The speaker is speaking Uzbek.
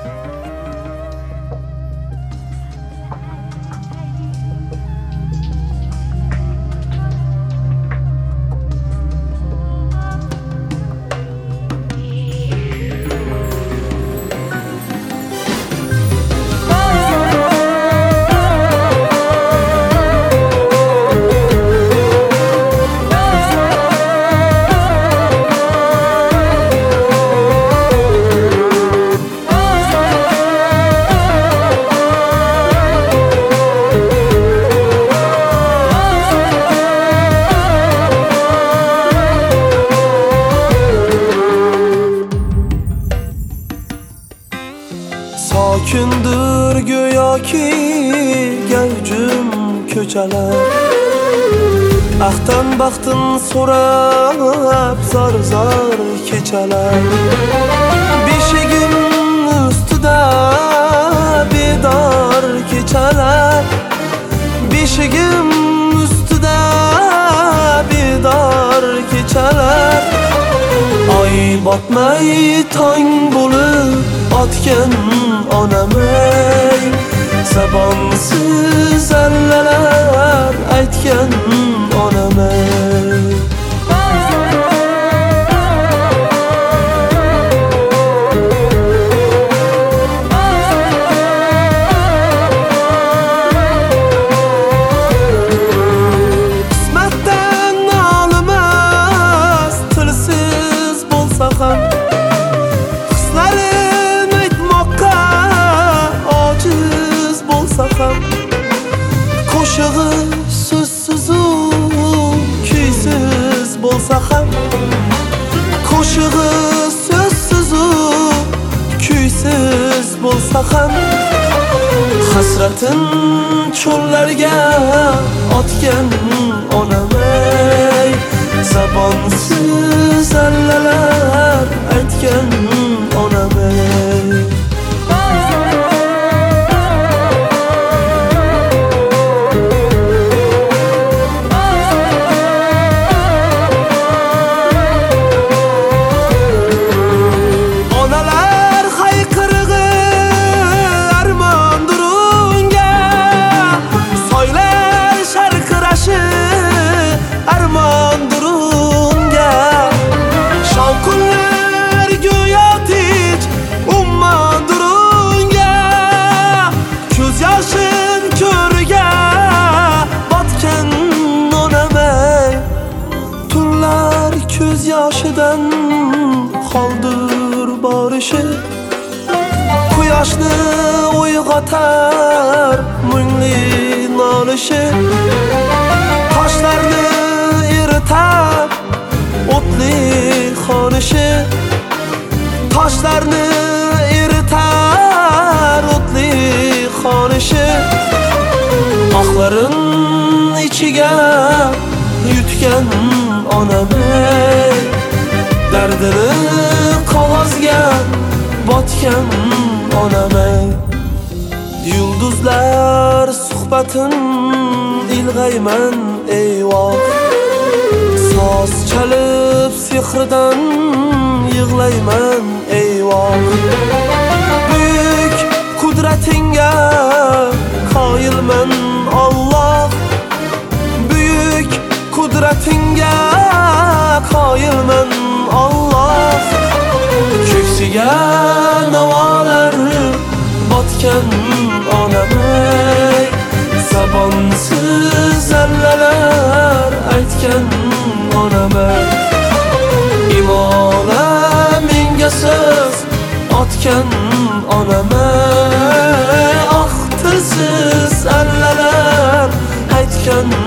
Sokindir go'yoki gavjum ko'chalar, Ahdan baxtin so'rab zar-zar kechalar. Beshigim ustida bedor kechalar, Beshigim ustida bedor kechalar. Oy botmay tong bo'lib otgan onamay, Zabonsiz allalar aytgan onamay. Qismatdan nolimas tilsiz bo'lsa ham, qo'shig'i so'zsiz-u kuysiz bo'lsa ham, qo'shig'i so'zsiz-u kuysiz bo'lsa ham, hasratin cho'llarga otgan onamay, Zabonsiz allalar aytgan onamay. Ko'z yoshidan qoldir borishi, Quyoshni uyg'otar mungli nolishi, Toshlarni eritar o'tli xonishi, Toshlarni eritar o'tli xonishi. Oqlarim ichiga yutgan onamay, dardini qog'ozga botgan onamay. Yulduzlar suhbatin ilg'ayman eyvoh, soz chalib sehrdan yig'layman eyvoh. Buyuk qudratingga qoyilman Alloh, buyuk qudratingga qoyilman Alloh. Ko'ksiga navolar botgan onamay, Zabonsiz allalar aytgan onamay. Imona menga so'z otgan onamay, tilsiz allalar aytgan